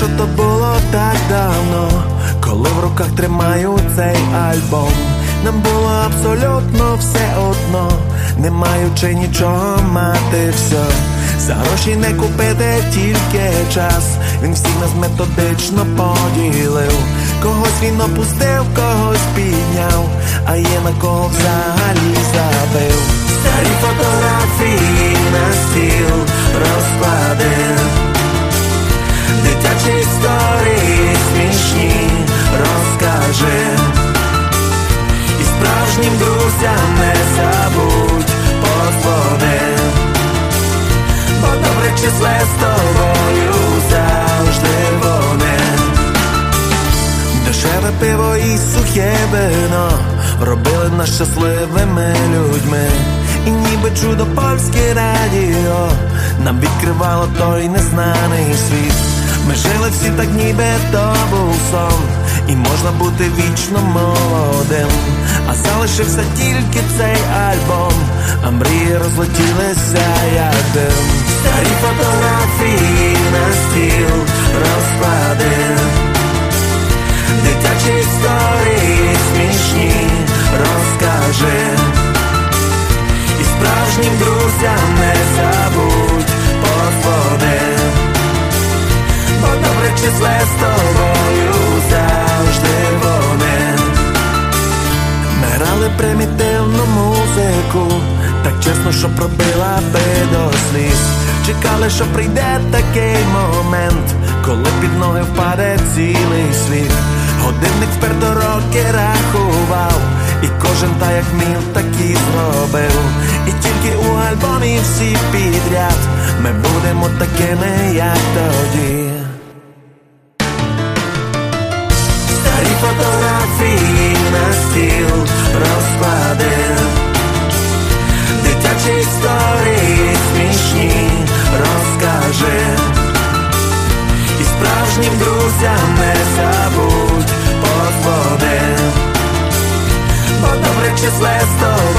що то було так давно, коли в руках тримаю цей альбом. Нам було абсолютно все одно, не маючи нічого, мати все. За гроші не купити, тільки час. Він всіх нас методично поділив. Когось він опустив, когось підняв, а є на кого взагалі забив. Старі фотографії на стіл розкладив, дитячі історії смішні розкажи, і справжнім друзям не забудь подзвони, бо добре числе з тобою завжди вони. Дешеве пиво і сухе вино робили нас щасливими людьми. І ніби чудо польське радіо нам відкривало той незнаний світ. Ми жили всі так, ніби то був сон, і можна бути вічно молодим. А залишився тільки цей альбом, а мрії розлетілися як дим. Старі фотографії на стіл розклади, дитячі історії смішні розкажи, і справжнім друзям не забудь подзвони, бо добре числе з тобою завжди вони. Ми грали примітивну музику, так чесно, що пробила би до сліз. Чекали, що прийде такий момент, коли під ноги впаде цілий світ. Годинник вперто роки рахував, і кожен так як міг, так і зробив. І тільки у альбомі всі підряд ми будемо такими, як тоді. Старі фотографії на стіл розклади, дитячі історії смішні розкажи, і справжнім друзям не забудь подзвони, бо добре числе з тобою